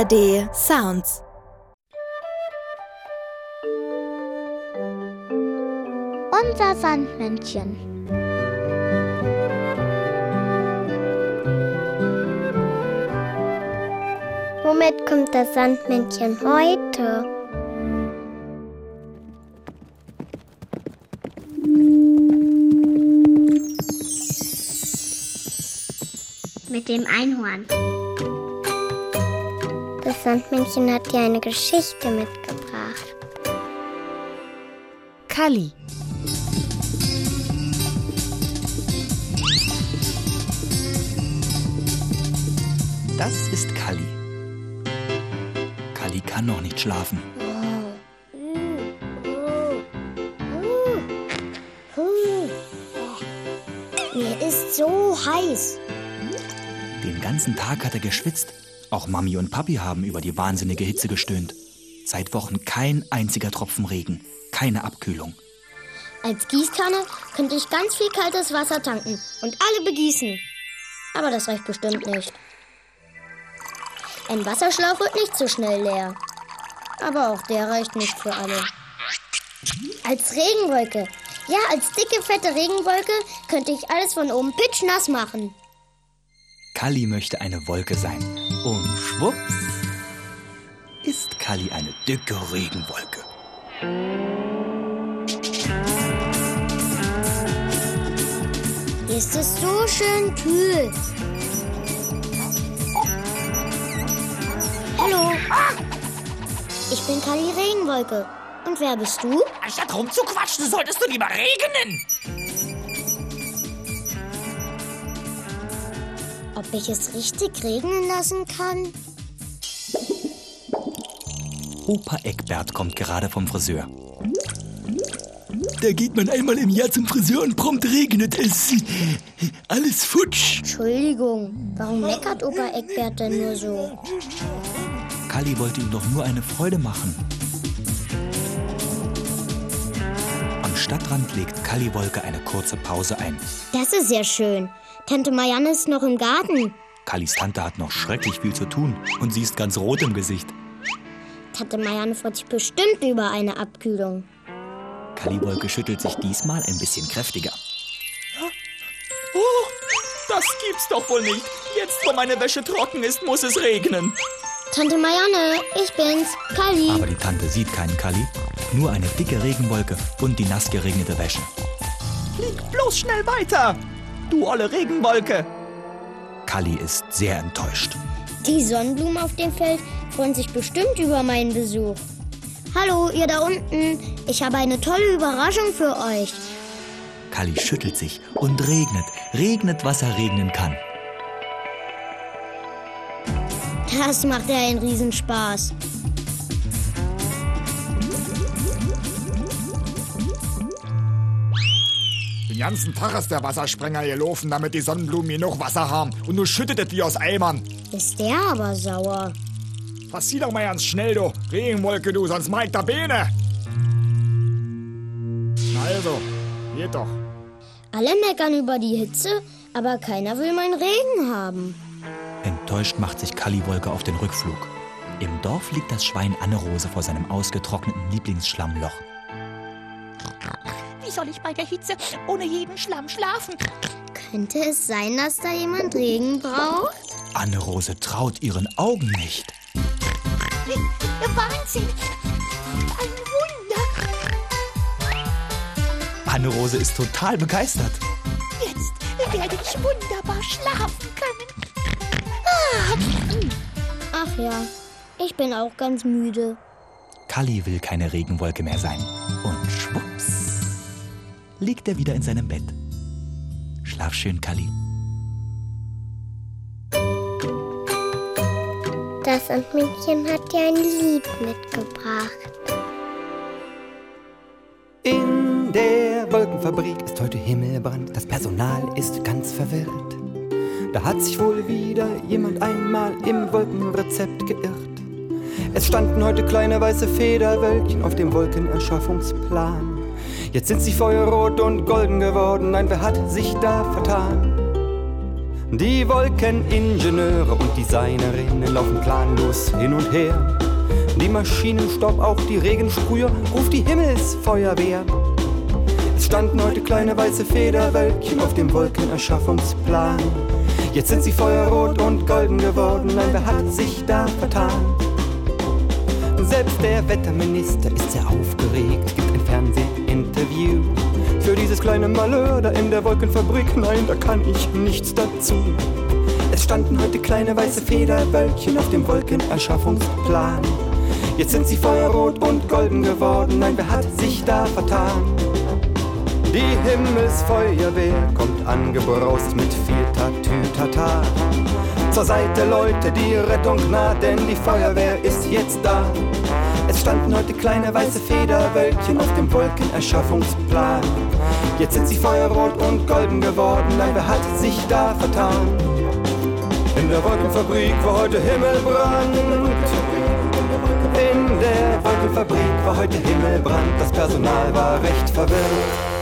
ARD Sounds. Unser Sandmännchen. Womit kommt das Sandmännchen heute? Mit dem Einhorn. Das Sandmännchen hat dir eine Geschichte mitgebracht. Kalli. Das ist Kalli. Kalli kann noch nicht schlafen. Mir ist so heiß. Den ganzen Tag hat er geschwitzt. Auch Mami und Papi haben über die wahnsinnige Hitze gestöhnt. Seit Wochen kein einziger Tropfen Regen, keine Abkühlung. Als Gießkanne könnte ich ganz viel kaltes Wasser tanken und alle begießen. Aber das reicht bestimmt nicht. Ein Wasserschlauch wird nicht so schnell leer. Aber auch der reicht nicht für alle. Als Regenwolke, ja, als dicke, fette Regenwolke könnte ich alles von oben pitschnass machen. Kalli möchte eine Wolke sein. Und schwupps ist Kalli eine dicke Regenwolke. Hier ist es so schön kühl. Hallo. Ich bin Kalli Regenwolke. Und wer bist du? Anstatt rumzuquatschen, solltest du lieber regnen. Ob ich es richtig regnen lassen kann? Opa Eckbert kommt gerade vom Friseur. Da geht man einmal im Jahr zum Friseur und prompt regnet es. Alles futsch. Entschuldigung, warum meckert Opa Eckbert denn nur so? Kalli wollte ihm doch nur eine Freude machen. Am Stadtrand legt Kalli Wolke eine kurze Pause ein. Das ist ja schön. Tante Marianne ist noch im Garten. Kallis Tante hat noch schrecklich viel zu tun und sie ist ganz rot im Gesicht. Tante Marianne freut sich bestimmt über eine Abkühlung. Kalli Wolke schüttelt sich diesmal ein bisschen kräftiger. Oh, das gibt's doch wohl nicht. Jetzt, wo meine Wäsche trocken ist, muss es regnen. Tante Marianne, ich bin's, Kalli. Aber die Tante sieht keinen Kalli, nur eine dicke Regenwolke und die nass geregnete Wäsche. Flieg bloß schnell weiter, du olle Regenwolke. Kalli ist sehr enttäuscht. Die Sonnenblumen auf dem Feld freuen sich bestimmt über meinen Besuch. Hallo, ihr da unten. Ich habe eine tolle Überraschung für euch. Kalli schüttelt sich und regnet, was er regnen kann. Das macht ja einen Riesenspaß. Den ganzen Tag ist der Wassersprenger gelaufen, damit die Sonnenblumen genug Wasser haben. Und du schüttet es wie aus Eimern. Ist der aber sauer. Passier doch mal ganz schnell, du Regenwolke, du, sonst mach ich da Beine. Na also, geht doch. Alle meckern über die Hitze, aber keiner will meinen Regen haben. Enttäuscht macht sich Kalli Wolke auf den Rückflug. Im Dorf liegt das Schwein Anne-Rose vor seinem ausgetrockneten Lieblingsschlammloch. Wie soll ich bei der Hitze ohne jeden Schlamm schlafen? Könnte es sein, dass da jemand Regen braucht? Anne-Rose traut ihren Augen nicht. Wahnsinn! Ein Wunder! Anne-Rose ist total begeistert. Jetzt werde ich wunderbar schlafen können. Ach ja, ich bin auch ganz müde. Kalli will keine Regenwolke mehr sein. Und schwupps liegt er wieder in seinem Bett. Schlaf schön, Kalli. Das Sandmännchen hat dir ein Lied mitgebracht. In der Wolkenfabrik ist heute Himmelbrand. Das Personal ist ganz verwirrt. Da hat sich wohl wieder jemand einmal im Wolkenrezept geirrt. Es standen heute kleine weiße Federwölkchen auf dem Wolkenerschaffungsplan. Jetzt sind sie feuerrot und golden geworden. Nein, wer hat sich da vertan? Die Wolkeningenieure und Designerinnen laufen planlos hin und her. Die Maschinenstaub, auch die Regensprüher, ruft die Himmelsfeuerwehr. Es standen heute kleine weiße Federwölkchen auf dem Wolkenerschaffungsplan. Jetzt sind sie feuerrot und golden geworden, nein, wer hat sich da vertan? Selbst der Wetterminister ist sehr aufgeregt, gibt ein Fernsehinterview. Für dieses kleine Malheur da in der Wolkenfabrik, nein, da kann ich nichts dazu. Es standen heute kleine weiße Federwölkchen auf dem Wolkenerschaffungsplan. Jetzt sind sie feuerrot und golden geworden, nein, wer hat sich da vertan? Die Himmelsfeuerwehr kommt angebraust mit viel Tatütata. Zur Seite Leute, die Rettung naht, denn die Feuerwehr ist jetzt da. Es standen heute kleine weiße Federwölkchen auf dem Wolkenerschaffungsplan. Jetzt sind sie feuerrot und golden geworden, nein, wer hat sich da vertan? In der Wolkenfabrik war heute Himmelbrand. In der Wolkenfabrik war heute Himmelbrand. Das Personal war recht verwirrt.